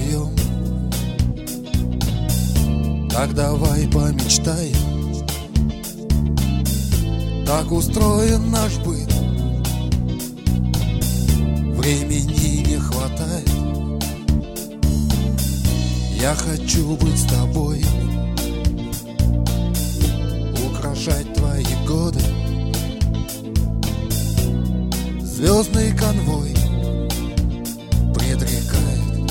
вдвоем. Так давай помечтаем. Так устроен наш быт. Времени не хватает. Я хочу быть с тобой, украшать твои годы. Звездный конвой предрекает.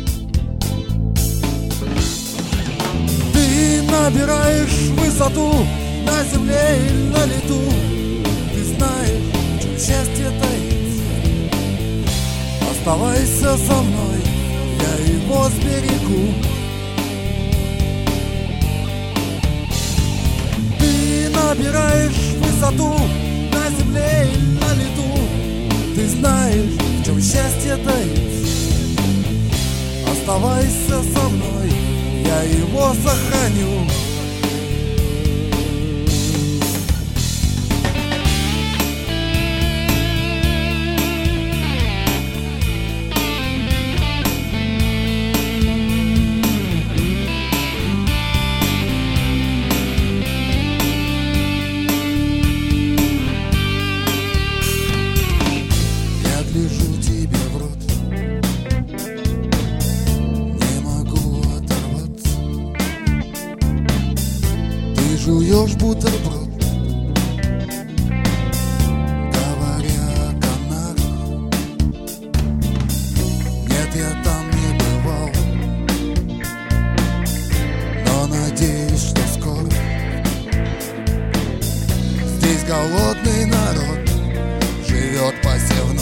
Ты набираешь высоту на земле или на лету. Ты знаешь, в чем счастье таится. Оставайся со мной, я его сберегу. Ты набираешь высоту на земле или на лету. Ты знаешь, в чем счастье таится. Оставайся со мной, я его сохраню. Лежу тебе в рот, не могу оторваться. Ты жуешь бутерброд, говоря о Канарах. Нет, я там не бывал, но надеюсь, что скоро. Здесь голодный народ, живет посевное.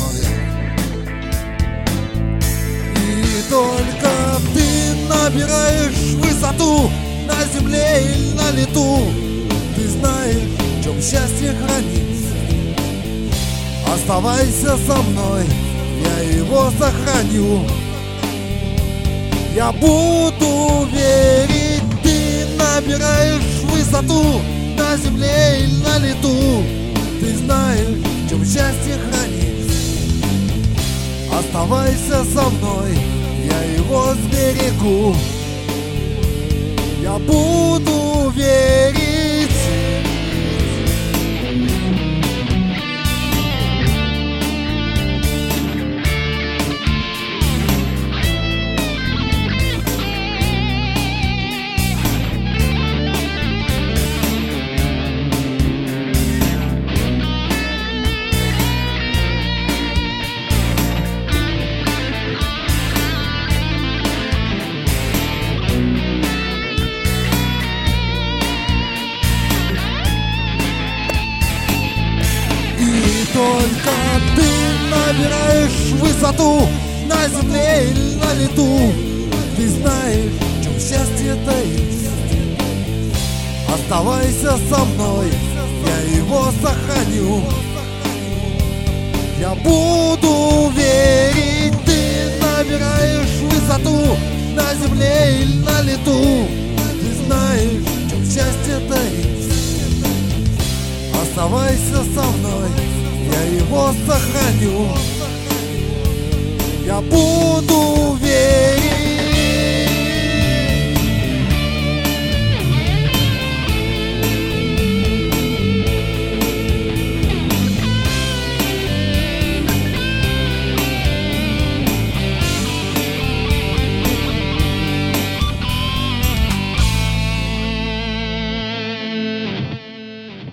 Только ты набираешь высоту на земле или на лету. Ты знаешь, в чем счастье хранится. Оставайся со мной, я его сохраню. Я буду верить. Ты набираешь высоту на земле или на лету. Ты знаешь, в чем счастье хранится. Оставайся со мной, я его сберегу. Я буду верить. Только ты набираешь высоту на земле или на лету. Ты знаешь, в чем счастье таится. Оставайся со мной, я его сохраню. Я буду верить. Ты набираешь высоту на земле или на лету. Ты знаешь, в чем счастье таится. Оставайся со мной, я его сохраню. Я буду верить.